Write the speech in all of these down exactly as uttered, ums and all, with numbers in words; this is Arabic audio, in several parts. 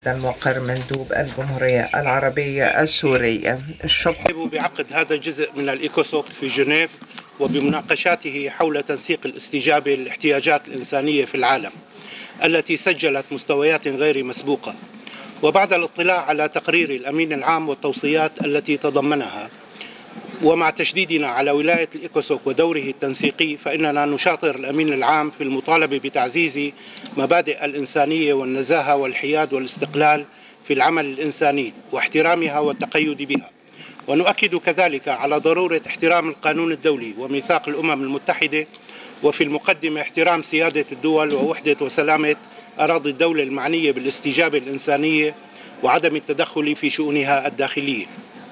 المقر مندوب الجمهورية العربية السورية. شكرا بعقد هذا الجزء من الإيكوسوك في جنيف وبمناقشاته حول تنسيق الاستجابة للاحتياجات الإنسانية في العالم التي سجلت مستويات غير مسبوقة، وبعد الاطلاع على تقرير الأمين العام والتوصيات التي تضمنها، ومع تشديدنا على ولاية الإيكوسوك ودوره التنسيقي، فإننا نشاطر الأمين العام في المطالبة بتعزيز مبادئ الإنسانية والنزاهة والحياد والاستقلال في العمل الإنساني واحترامها والتقيد بها، ونؤكد كذلك على ضرورة احترام القانون الدولي وميثاق الأمم المتحدة، وفي المقدمة احترام سيادة الدول ووحدة وسلامة أراضي الدولة المعنية بالاستجابة الإنسانية وعدم التدخل في شؤونها الداخلية،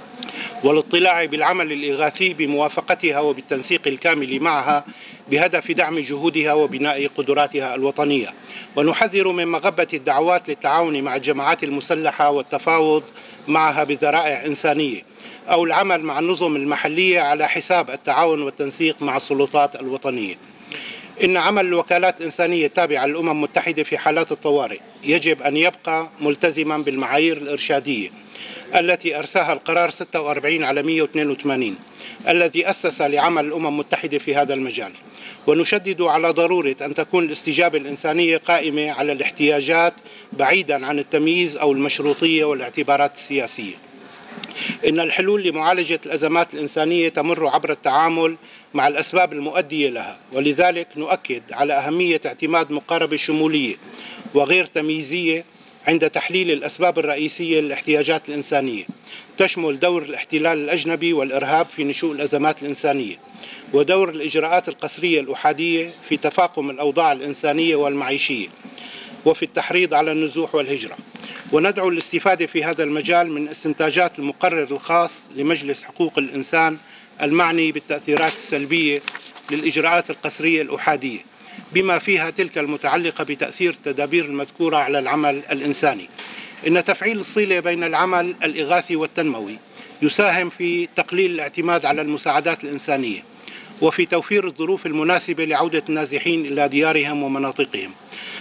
والاطلاع بالعمل الإغاثي بموافقتها وبالتنسيق الكامل معها بهدف دعم جهودها وبناء قدراتها الوطنية. ونحذر من مغبة الدعوات للتعاون مع الجماعات المسلحة والتفاوض معها بذرائع إنسانية أو العمل مع النظم المحلية على حساب التعاون والتنسيق مع السلطات الوطنية. إن عمل الوكالات الإنسانية التابعة للأمم المتحدة في حالات الطوارئ يجب أن يبقى ملتزما بالمعايير الإرشادية التي أرساها القرار ستة وأربعين على مئة واثنين وثمانين الذي أسس لعمل الأمم المتحدة في هذا المجال. ونشدد على ضرورة أن تكون الاستجابة الإنسانية قائمة على الاحتياجات بعيدا عن التمييز أو المشروطية والاعتبارات السياسية. إن الحلول لمعالجة الأزمات الإنسانية تمر عبر التعامل مع الأسباب المؤدية لها، ولذلك نؤكد على أهمية اعتماد مقاربة شمولية وغير تمييزية عند تحليل الأسباب الرئيسية للاحتياجات الإنسانية، تشمل دور الاحتلال الأجنبي والإرهاب في نشوء الأزمات الإنسانية، ودور الإجراءات القسرية الأحادية في تفاقم الأوضاع الإنسانية والمعيشية، وفي التحريض على النزوح والهجرة. وندعو الاستفادة في هذا المجال من استنتاجات المقرر الخاص لمجلس حقوق الإنسان المعني بالتأثيرات السلبية للإجراءات القسرية الأحادية، بما فيها تلك المتعلقة بتأثير التدابير المذكورة على العمل الإنساني. إن تفعيل الصلة بين العمل الإغاثي والتنموي يساهم في تقليل الاعتماد على المساعدات الإنسانية وفي توفير الظروف المناسبة لعودة النازحين إلى ديارهم ومناطقهم.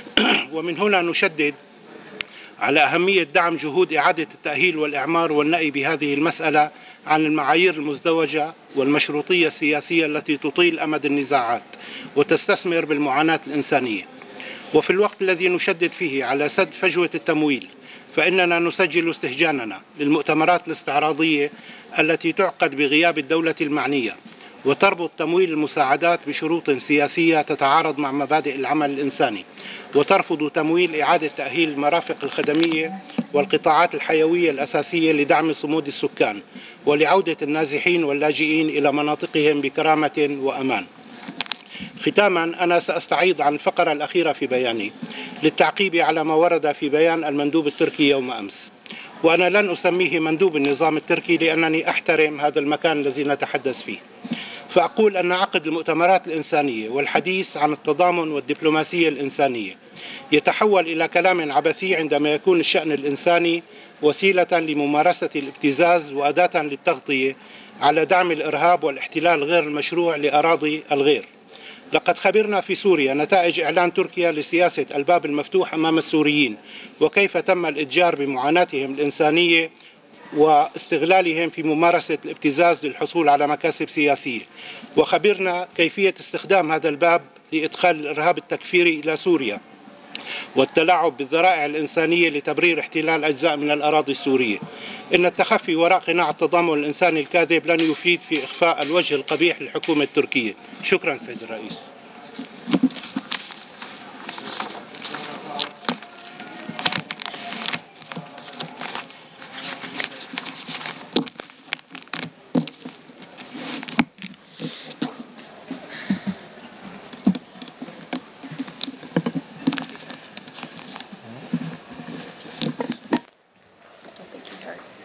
ومن هنا نشدد على أهمية دعم جهود إعادة التأهيل والإعمار والنأي بهذه المسألة عن المعايير المزدوجة والمشروطية السياسية التي تطيل أمد النزاعات وتستثمر بالمعاناة الإنسانية. وفي الوقت الذي نشدد فيه على سد فجوة التمويل، فإننا نسجل استهجاننا للمؤتمرات الاستعراضية التي تعقد بغياب الدولة المعنية وتربط تمويل المساعدات بشروط سياسية تتعارض مع مبادئ العمل الإنساني، وترفض تمويل إعادة تأهيل المرافق الخدمية والقطاعات الحيوية الأساسية لدعم صمود السكان ولعودة النازحين واللاجئين إلى مناطقهم بكرامة وأمان. ختاما، أنا سأستعيض عن الفقرة الأخيرة في بياني للتعقيب على ما ورد في بيان المندوب التركي يوم أمس، وأنا لن أسميه مندوب النظام التركي لأنني أحترم هذا المكان الذي نتحدث فيه، فأقول أن عقد المؤتمرات الإنسانية والحديث عن التضامن والدبلوماسية الإنسانية يتحول إلى كلام عبثي عندما يكون الشأن الإنساني وسيلة لممارسة الابتزاز وأداة للتغطية على دعم الإرهاب والاحتلال غير المشروع لأراضي الغير. لقد خبرنا في سوريا نتائج إعلان تركيا لسياسة الباب المفتوح أمام السوريين، وكيف تم الإتجار بمعاناتهم الإنسانية واستغلالهم في ممارسة الابتزاز للحصول على مكاسب سياسية، وخبرنا كيفية استخدام هذا الباب لإدخال الإرهاب التكفيري إلى سوريا والتلاعب بالذرائع الإنسانية لتبرير احتلال أجزاء من الأراضي السورية. إن التخفي وراء قناع التضامن الإنساني الكاذب لن يفيد في إخفاء الوجه القبيح للحكومة التركية. شكرا سيد الرئيس.